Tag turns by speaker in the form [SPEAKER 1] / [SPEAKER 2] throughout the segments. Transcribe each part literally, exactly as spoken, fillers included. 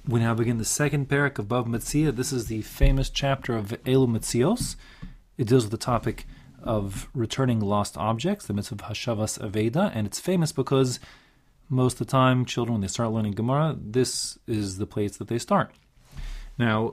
[SPEAKER 1] We now begin the second parak of Bav Metzia. This is the famous chapter of Elu Metzios. It deals with the topic of returning lost objects, the mitzvah of Hashavas Aveda, and it's famous because most of the time, children, when they start learning Gemara, this is the place that they start. Now,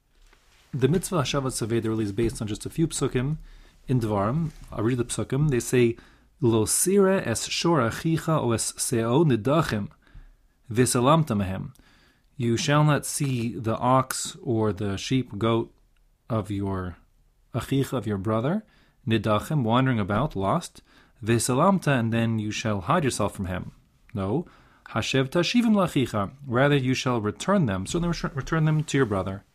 [SPEAKER 1] the mitzvah Hashavas Aveda really is based on just a few psukim in Dvarim. I'll read the psukim. They say, Lo sire es shor achicha o es seo nidachim v'salamta mehem. You shall not see the ox or the sheep, goat of your achicha, of your brother, nidachim, wandering about, lost, v'salamta, and then you shall hide yourself from him. No, hashev tashivim lachicha, rather you shall return them, certainly return them to your brother.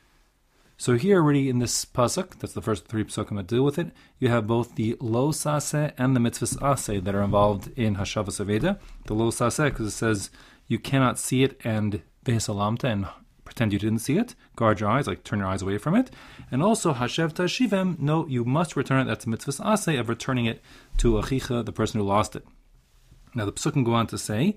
[SPEAKER 1] So here already in this pasuk, that's the first three pasukim that deal with it, you have both the lo saseh and the mitzvahs aseh that are involved in Hashavas Aveda. The lo saseh, because it says you cannot see it and ve'salamta, and pretend you didn't see it, guard your eyes, like turn your eyes away from it. And also hashev tashivim, no, you must return it, that's the mitzvahs aseh of returning it to achicha, the person who lost it. Now the pasukim go on to say,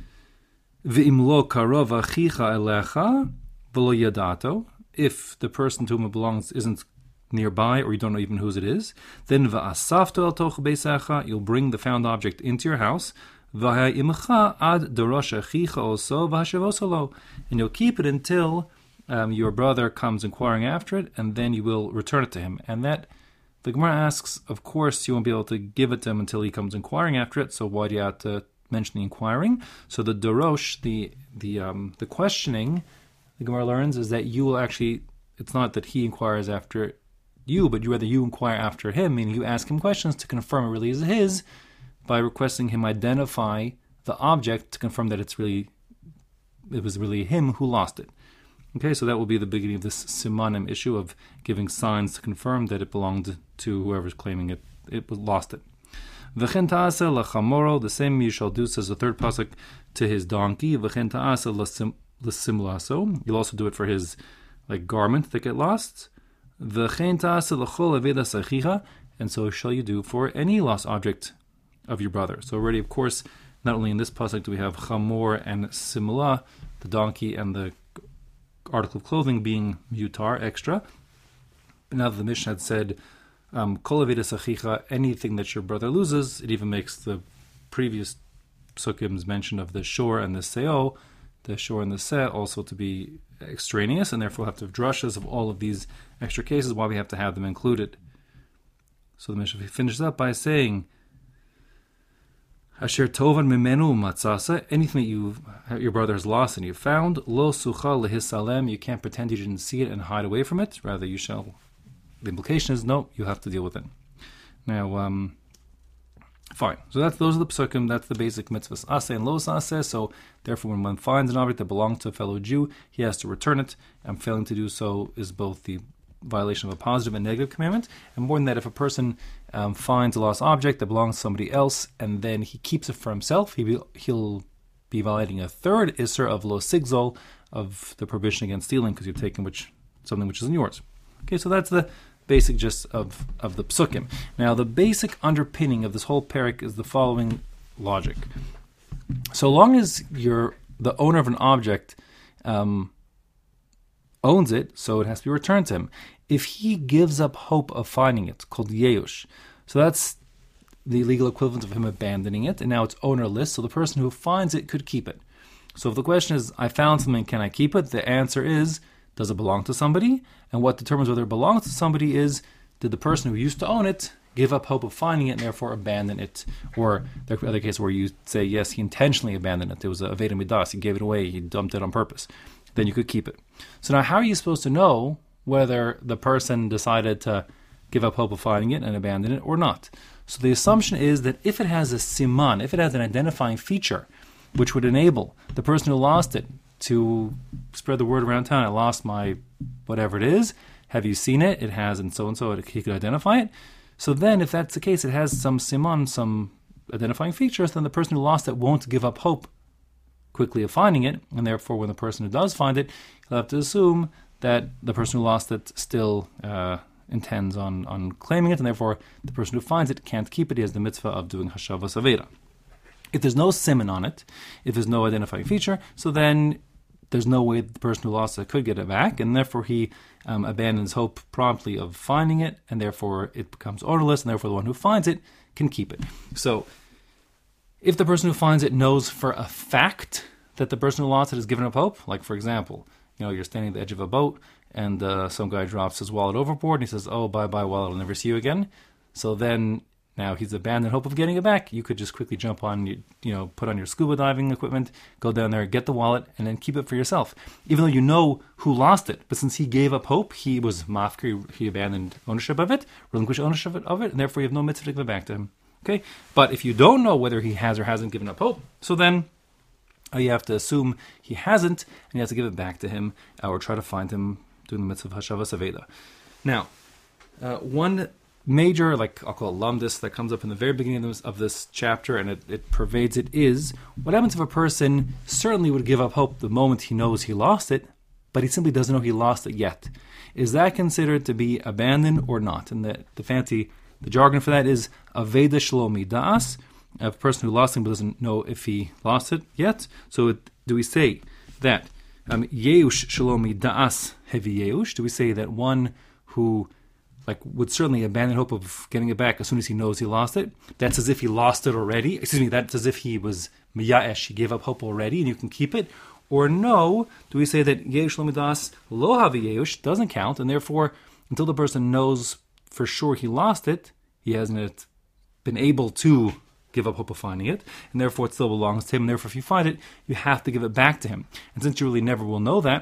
[SPEAKER 1] V'im lo karov achicha elecha v'lo yadato, if the to whom it belongs isn't nearby, or you don't know even whose it is, then va'asafto el toch beisecha, you'll bring the found object into your house, v'ha'imcha ad dorosh achicha also v'hashavosolo, and you'll keep it until um, your brother comes inquiring after it, and then you will return it to him. And that, the Gemara asks, of course you won't be able to give it to him until he comes inquiring after it, so why do you have to mention the inquiring? So the dorosh, the the um, the questioning, the Gemara learns, is that you will actually, it's not that he inquires after you, but you rather you inquire after him, meaning you ask him questions to confirm it really is his, by requesting him identify the object to confirm that it's really, it was really him who lost it. Okay, so that will be the beginning of this simanim issue of giving signs to confirm that it belonged to whoever's claiming it, it lost it. V'chen ta'asa lachamoro, the same you shall do, says the third pasuk, to his donkey. V'chen ta'asa lasim l'simlaso, you'll also do it for his like garment that get lost. V'chein ta'asa l'chol avedas achicha, and so shall you do for any lost object of your brother. So already, of course, not only in this pasuk do we have chamor and simla, the donkey and the article of clothing being mutar, extra, but now that the Mishnah had said um, kol avedas achicha, anything that your brother loses, it even makes the previous psukim's mention of the shor and the seo, the shor and the se, also to be extraneous, and therefore we'll have to have drushes of all of these extra cases, why we have to have them included. So the Mishnah finishes up by saying, Asher tovan mimenu matzasa, anything that you your brother has lost and you found, lo sucha lehisalem, you can't pretend you didn't see it and hide away from it, rather you shall, the implication is, no, you have to deal with it. Now, um... fine. So that's those are the psukim. That's the basic mitzvahs aseh and lo aseh. So therefore, when one finds an object that belongs to a fellow Jew, he has to return it. And failing to do so is both the violation of a positive and negative commandment. And more than that, if a person um, finds a lost object that belongs to somebody else and then he keeps it for himself, he be, he'll be violating a third isser of lo sigzol, of the prohibition against stealing, because you've taken which something which isn't yours. Okay, so that's the basic gist of, of the psukim. Now, the basic underpinning of this whole parak is the following logic. So long as you're the owner of an object um, owns it, so it has to be returned to him. If he gives up hope of finding it, called yeush, so that's the legal equivalent of him abandoning it, and now it's ownerless, so the person who finds it could keep it. So if the question is, I found something, can I keep it? The answer is, does it belong to somebody? And what determines whether it belongs to somebody is, did the person who used to own it give up hope of finding it and therefore abandon it? Or there are other cases where you say, yes, he intentionally abandoned it. There was a aveda midas, he gave it away, he dumped it on purpose. Then you could keep it. So now how are you supposed to know whether the person decided to give up hope of finding it and abandon it or not? So the assumption is that if it has a siman, if it has an identifying feature, which would enable the person who lost it to spread the word around town, I lost my whatever it is, have you seen it? It has, and so and so, he could identify it. So then, if that's the case, it has some siman, some identifying features, then the person who lost it won't give up hope quickly of finding it, and therefore when the person who does find it, you'll have to assume that the person who lost it still uh, intends on, on claiming it, and therefore the person who finds it can't keep it. He has the mitzvah of doing Hashavas Aveda. If there's no siman on it, if there's no identifying feature, so then there's no way that the person who lost it could get it back, and therefore he um, abandons hope promptly of finding it, and therefore it becomes ownerless, and therefore the one who finds it can keep it. So if the person who finds it knows for a fact that the person who lost it has given up hope, like for example, you know, you're standing at the edge of a boat and uh, some guy drops his wallet overboard and he says, oh, bye-bye wallet, I'll never see you again. So then now he's abandoned hope of getting it back. You could just quickly jump on, you, you know, put on your scuba diving equipment, go down there, get the wallet, and then keep it for yourself. Even though you know who lost it. But since he gave up hope, he was mafkir, he abandoned ownership of it, relinquished ownership of it, and therefore you have no mitzvah to give it back to him. Okay? But if you don't know whether he has or hasn't given up hope, so then uh, you have to assume he hasn't, and you have to give it back to him, uh, or try to find him doing the mitzvah of Hashavas Aveda. Now, uh, one major, like I'll call it lumdus, that comes up in the very beginning of this, of this chapter, and it, it pervades it, is what happens if a person certainly would give up hope the moment he knows he lost it, but he simply doesn't know he lost it yet. Is that considered to be abandoned or not? And the, the fancy, the jargon for that is aveda shlomi da'as, a person who lost it but doesn't know if he lost it yet. So it, do we say that um, yeush shlomi da'as hevi yeush? Do we say that one who like would certainly abandon hope of getting it back as soon as he knows he lost it? That's as if he lost it already. Excuse me, that's as if he was miyaesh, he gave up hope already and you can keep it. Or no, do we say that yeush shlomi da'as lo havi yeush doesn't count, and therefore until the person knows for sure he lost it, he hasn't been able to give up hope of finding it, and therefore it still belongs to him, and therefore if you find it, you have to give it back to him. And since you really never will know that,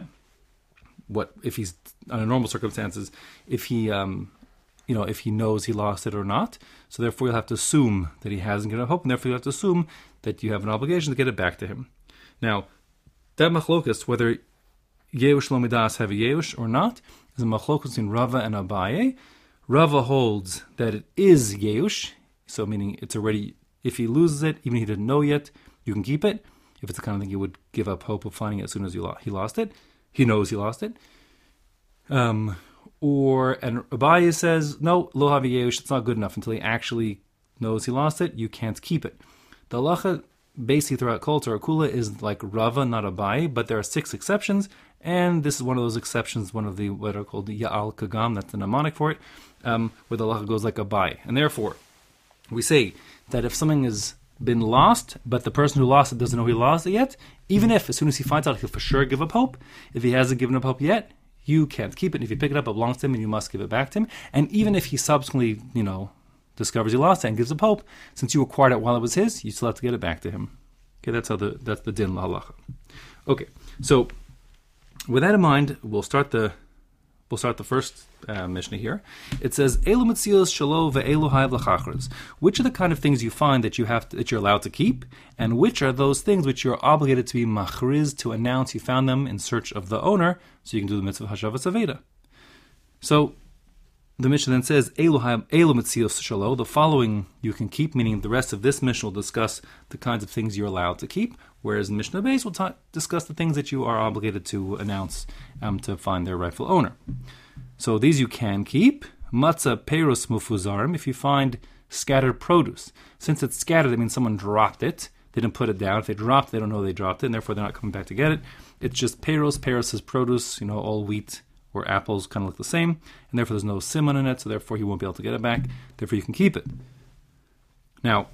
[SPEAKER 1] what if he's under normal circumstances, if he um, you know, if he knows he lost it or not, so therefore you'll have to assume that he hasn't given up hope, and therefore you'll have to assume that you have an obligation to get it back to him. Now, that machlokus, whether yeush shlomi da'as have a yeush or not, is a machlokus in Rava and Abaye. Rava holds that it is yeush, so meaning it's already, if he loses it, even if he didn't know yet, you can keep it. If it's the kind of thing you would give up hope of finding it as soon as you lo- he lost it, he knows he lost it. Um, or, and Abaye says, no, lo havi yeush, it's not good enough until he actually knows he lost it, you can't keep it. The halacha basically throughout Kol Torah Kula is like Rava, not Abaye, but there are six exceptions, and this is one of those exceptions, one of the what are called the Ya'al Kagam, that's the mnemonic for it, um, where the halacha goes like Abaye. And therefore, we say that if something has been lost, but the person who lost it doesn't know he lost it yet, even if as soon as he finds out he'll for sure give up hope, if he hasn't given up hope yet, you can't keep it. And if you pick it up, it belongs to him, and you must give it back to him. And even if he subsequently, you know, discovers he lost it and gives up hope, since you acquired it while it was his, you still have to get it back to him. Okay, that's how the that's the din la halacha. Okay, so with that in mind, we'll start the we'll start the first uh, Mishnah here. It says Elu mitzios shalo ve'elu hayv lachachros. Which are the kind of things you find that you have to, that you're allowed to keep, and which are those things which you're obligated to be machriz, to announce you found them in search of the owner, so you can do the mitzvah hashavas aveda. So the Mishnah then says, Elu mitzios shalo, the following you can keep, meaning the rest of this Mishnah will discuss the kinds of things you're allowed to keep, whereas Mishnah Beis will ta- discuss the things that you are obligated to announce um, to find their rightful owner. So these you can keep. Matzah peiros mufuzarim, if you find scattered produce. Since it's scattered, it means someone dropped it. They didn't put it down. If they dropped it, they don't know they dropped it, and therefore they're not coming back to get it. It's just peiros. Peiros is produce, you know, all wheat or apples kind of look the same, and therefore there's no simon in it, so therefore he won't be able to get it back, therefore you can keep it. Now,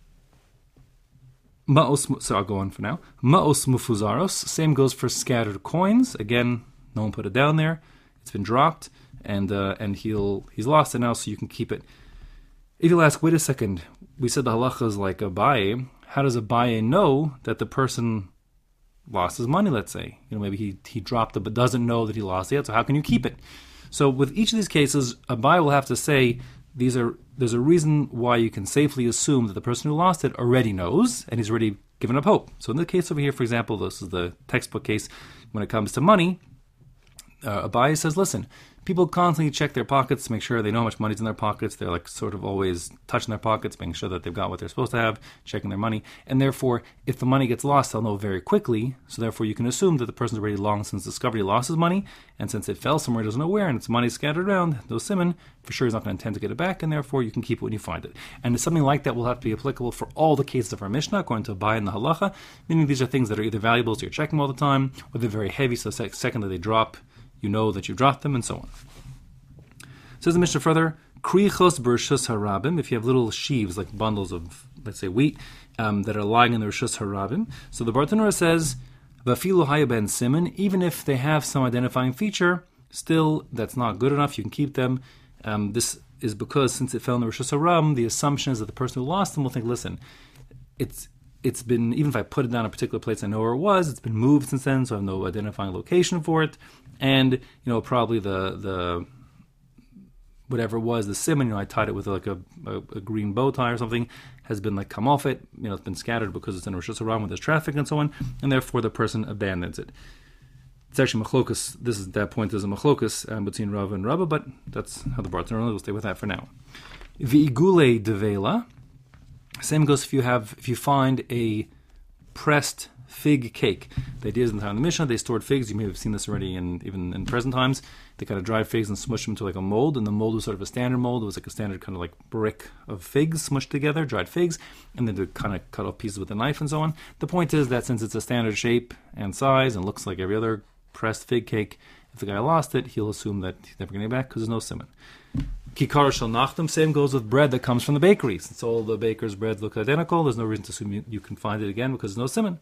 [SPEAKER 1] ma'os, so I'll go on for now. Ma'os mufuzaros, same goes for scattered coins. Again, no one put it down there, it's been dropped, and uh, and he'll he's lost it now, so you can keep it. If you'll ask, wait a second, we said the halacha is like Abaye, how does Abaye know that the person lost his money, let's say? You know, maybe he, he dropped it but doesn't know that he lost it yet, so how can you keep it? So with each of these cases, Abaye will have to say, these are there's a reason why you can safely assume that the person who lost it already knows, and he's already given up hope. So in the case over here, for example, this is the textbook case, when it comes to money, uh, Abaye says, listen, People constantly check their pockets to make sure they know how much money's in their pockets. They're like sort of always touching their pockets, making sure that they've got what they're supposed to have, checking their money. And therefore, if the money gets lost, they'll know very quickly. So therefore, you can assume that the person's already long since discovered he lost his money. And since it fell somewhere he doesn't know where, and its money scattered around, no simon, for sure he's not going to intend to get it back. And therefore, you can keep it when you find it. And something like that will have to be applicable for all the cases of our Mishnah, according to Abai and the Halacha. Meaning these are things that are either valuable, so you're checking all the time, or they're very heavy, so the second that they drop, you know that you've dropped them, and so on. Says the Mishnah further, Krichos b'Rishus Harabim, if you have little sheaves, like bundles of, let's say, wheat, um, that are lying in the Rishus Harabim. So the Bartanura says, Vafilu haya ben siman, even if they have some identifying feature, still, that's not good enough, you can keep them. Um, this is because, since it fell in the Rishus Harabim, the assumption is that the person who lost them will think, listen, it's it's been, even if I put it down a particular place I know where it was, it's been moved since then, so I have no identifying location for it. And, you know, probably the the whatever it was, the simon, you know, I tied it with like a, a, a green bow tie or something, has been like come off it, you know, it's been scattered because it's in Rosh Hashanah when there's traffic and so on, and therefore the person abandons it. It's actually machlokus, this is, that point is a machlokus um, between Rav and Rabba, but that's how the Bartanura, we'll stay with that for now. V'igule devela, same goes if you have, if you find a pressed fig cake. The idea is in the time of the Mishnah, they stored figs. You may have seen this already in even in present times. They kind of dried figs and smushed them into like a mold, and the mold was sort of a standard mold. It was like a standard kind of like brick of figs smushed together, dried figs, and then they kind of cut off pieces with a knife and so on. The point is that since it's a standard shape and size and looks like every other pressed fig cake, if the guy lost it, he'll assume that he's never going to get it back because there's no simon. Kikar shel nachtem, same goes with bread that comes from the bakery. Since all the baker's breads look identical, there's no reason to assume you, you can find it again because there's no simon.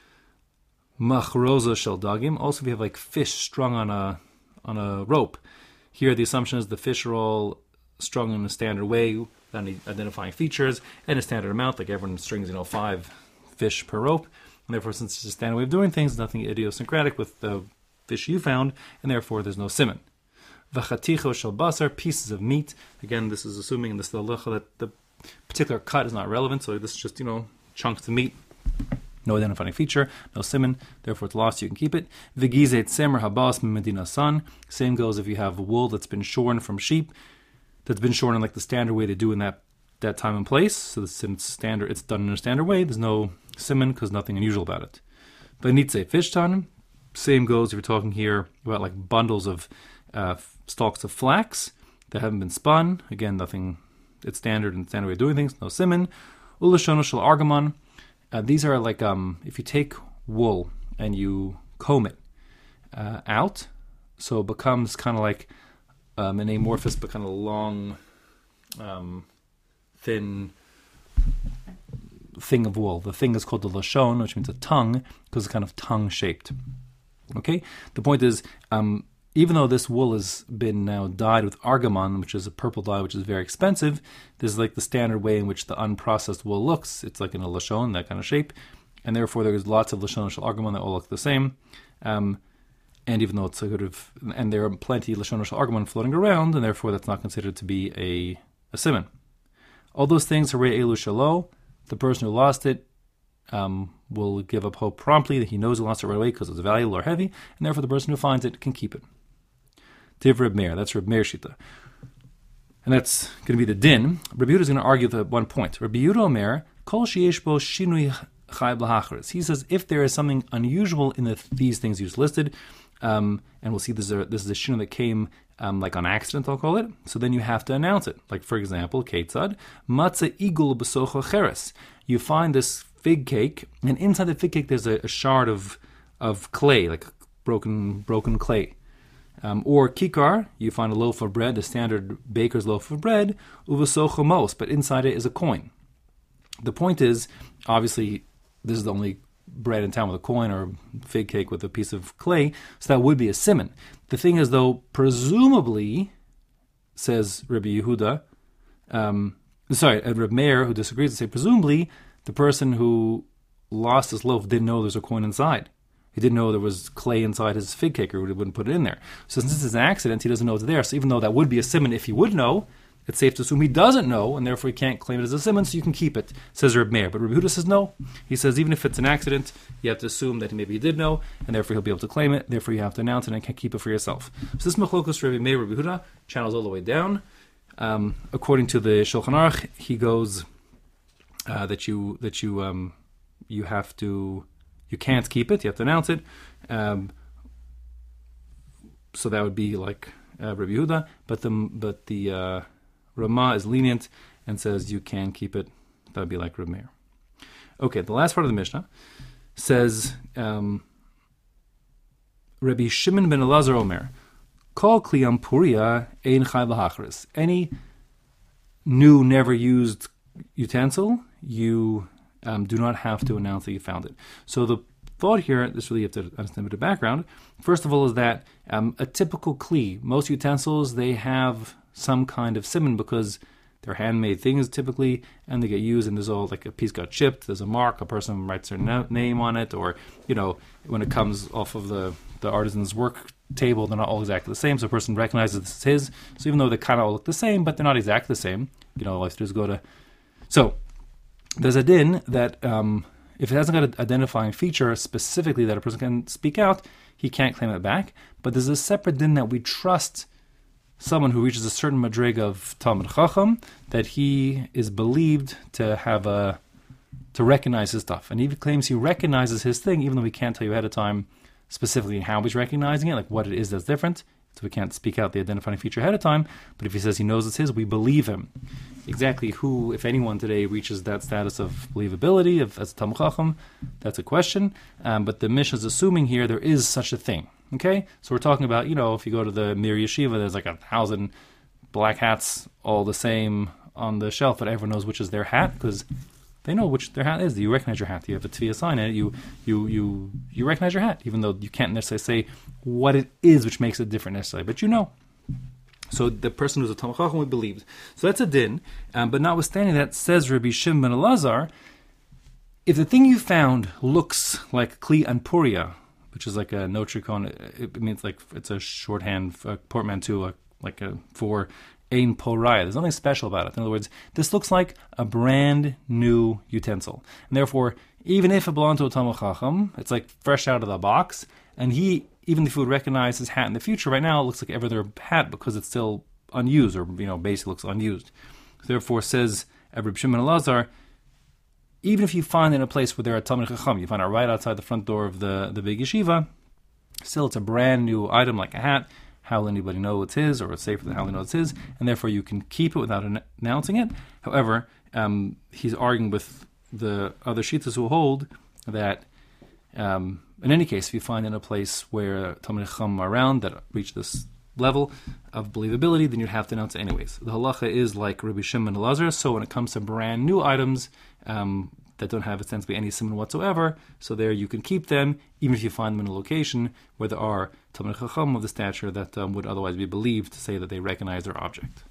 [SPEAKER 1] Machroza shel dagim. Also, if you have like fish strung on a on a rope, here the assumption is the fish are all strung in a standard way, without any identifying features, and a standard amount. Like everyone strings, you know, five fish per rope, and therefore, since it's a standard way of doing things, nothing idiosyncratic with the fish you found, and therefore there's no simon. V'chaticho shel basar, pieces of meat. Again, this is assuming in this halacha that the particular cut is not relevant, so this is just, you know, chunks of meat. No identifying feature, no simon, therefore it's lost, you can keep it. V'gizet semer habas medina san. Same goes if you have wool that's been shorn from sheep, that's been shorn in like the standard way to do in that, that time and place. So since standard, it's done in a standard way, there's no simon because nothing unusual about it. V'nitze fish tan. Same goes if you're talking here about like bundles of uh, stalks of flax that haven't been spun. Again, nothing, it's standard and standard way of doing things, no simon. Ulashono shel argamon. Uh, these are like, um, if you take wool and you comb it uh, out, so it becomes kind of like um, an amorphous but kind of long, um, thin thing of wool. The thing is called the lashon, which means a tongue, because it's kind of tongue-shaped. Okay? The point is, um, even though this wool has been now dyed with argamon, which is a purple dye, which is very expensive, this is like the standard way in which the unprocessed wool looks. It's like in a lashon, that kind of shape, and therefore there's lots of lashon shel argamon that all look the same. Um, and even though it's a sort of, and there are plenty of lashon shel argamon floating around, and therefore that's not considered to be a a simon. All those things, harei elu shelo, the person who lost it um, will give up hope promptly that he knows he lost it right away because it's valuable or heavy, and therefore the person who finds it can keep it. Tiv Reb Meir, that's Reb Meir Shita. And that's going to be the din. Rabbi Yehuda is going to argue the one point. Rabbi Yehuda Omer, Kol sheyesh bo shinui chayv lahacharis. He says if there is something unusual in the, these things you just listed, um, and we'll see this is a, this is a shinui that came um, like on accident, I'll call it, so then you have to announce it. Like for example, Ketzad, Matzah igul b'socho cheres. You find this fig cake, and inside the fig cake there's a, a shard of of clay, like broken broken clay. Um, or kikar, you find a loaf of bread, a standard baker's loaf of bread, uvasocho mos, but inside it is a coin. The point is, obviously, this is the only bread in town with a coin or fig cake with a piece of clay, so that would be a simon. The thing is, though, presumably, says Rabbi Yehuda, um, sorry, Rabbi Meir, who disagrees, to say, presumably, the person who lost his loaf didn't know there's a coin inside. He didn't know there was clay inside his fig cake, or he wouldn't put it in there. So since this is an accident, he doesn't know it's there. So even though that would be a simon if he would know, it's safe to assume he doesn't know, and therefore he can't claim it as a simon, so you can keep it, says Reb Meir. But Reb Yehuda says no. He says even if it's an accident, you have to assume that maybe he did know, and therefore he'll be able to claim it, therefore you have to announce it and can't keep it for yourself. So this Machlokus Reb Meir, Reb Yehuda, channels all the way down. Um, according to the Shulchan Aruch, he goes uh, that you that you um, you have to you can't keep it, you have to announce it. Um, so that would be like uh, Reb Yehuda, but the but the uh, Ramah is lenient and says you can keep it. That would be like Reb Meir. Okay, the last part of the Mishnah says um, Rabbi Shimon ben Elazar Omer, Kol kliyam puria ein chai l'hachris. Any new, never used utensil, you um, do not have to announce that you found it. So the thought here, this really you have to understand a bit of background. First of all, is that um, a typical kli, most utensils, they have some kind of siman because they're handmade things typically, and they get used, and there's all like a piece got chipped, there's a mark, a person writes their no- name on it, or, you know, when it comes off of the, the artisan's work table, they're not all exactly the same, so a person recognizes this is his. So even though they kind of all look the same, but they're not exactly the same, you know, all I have to do is go to... So, there's a din that um, if it hasn't got an identifying feature specifically that a person can speak out, he can't claim it back. But there's a separate din that we trust someone who reaches a certain madrig of Talmud Chacham, that he is believed to have a... to recognize his stuff. And he claims he recognizes his thing, even though we can't tell you ahead of time specifically how he's recognizing it, like what it is that's different. So we can't speak out the identifying feature ahead of time. But if he says he knows it's his, we believe him. Exactly who, if anyone today, reaches that status of believability of, as a Talmud Chacham, that's a question. Um, but the Mishnah is assuming here there is such a thing. Okay? So we're talking about, you know, if you go to the Mir Yeshiva, there's like a thousand black hats all the same on the shelf, but everyone knows which is their hat because they know which their hat is. You recognize your hat. You have a tefillah sign in it. You you you you recognize your hat, even though you can't necessarily say what it is, which makes it different necessarily. But you know. So the person who's a Talmud Chacham we believed. So that's a din. Um, but notwithstanding that, says Rabbi Shimon ben Elazar, if the thing you found looks like Kli Anpuria, which is like a notricon, it means like it's a shorthand a portmanteau, like, like a for Ein Poraya. There's nothing special about it. In other words, this looks like a brand new utensil. And therefore, even if it belonged to a Talmud Chacham, it's like fresh out of the box, and he, even if he would recognize his hat in the future, right now it looks like every other hat because it's still unused, or, you know, basically looks unused. Therefore, says Rabbi Shimon Elazar, even if you find it in a place where there are Talmud Chacham, you find it right outside the front door of the, the big yeshiva, still it's a brand new item like a hat. How will anybody know it's his, or it's safer than how they know it's his, and therefore you can keep it without an- announcing it. However, um, he's arguing with the other shittas who hold that um, in any case, if you find it in a place where Talmud Chacham are around that reach this level of believability, then you'd have to announce it anyways. The halacha is like Rabbi Shimon ben Elazar, so when it comes to brand new items um, that don't have ostensibly any simon whatsoever, so there you can keep them, even if you find them in a location where there are Talmud Chacham of the stature that um, would otherwise be believed to say that they recognize their object.